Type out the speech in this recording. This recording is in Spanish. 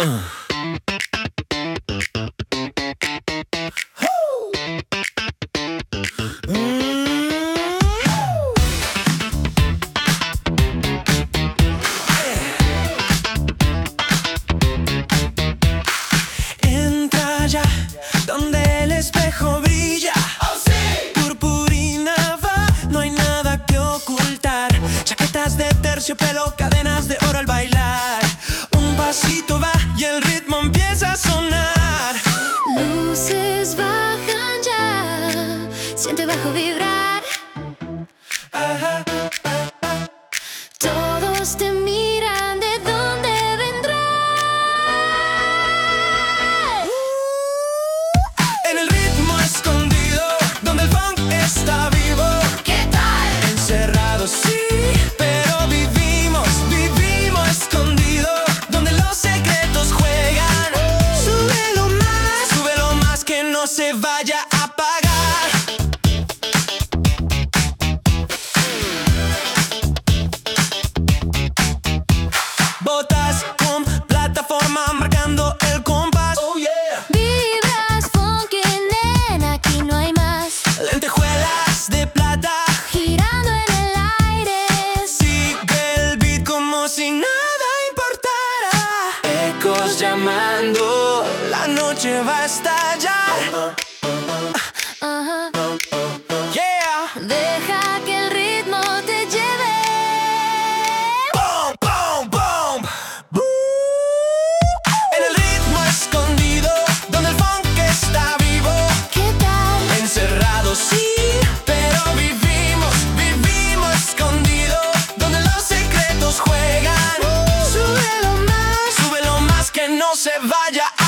Entra ya donde el espejo brilla. ¡Oh, sí! Purpurina va, no hay nada que ocultar. Chaquetas de terciopelo, cadenas de oro al bailar. Un pasito va y el ritmo empieza a sonar. Luces bajan ya, siente bajo vibrar. Ajá. Todos te miran, ¿de dónde vendrá? En el ritmo escondido, donde el funk está vivo. ¿Qué tal? Encerrados sí, pero vivimos escondido, donde los secretos juegan. Sube lo más que no se vaya a apagar. Botas con plataforma marcando el compás. Oh yeah. Vibras funky, nena, aquí no hay más. Lentejuelas de plata, Girando en el aire. sigue el beat como si nada importara. Ecos llamando, la noche va a estallar. Ajá. Yeah. Deja que el ritmo te lleve. Boom, boom, boom. Boom. En el ritmo escondido, donde el funk está vivo. ¿Qué tal? Encerrados sí, pero vivimos escondido, donde los secretos juegan. Sube lo más que no se vaya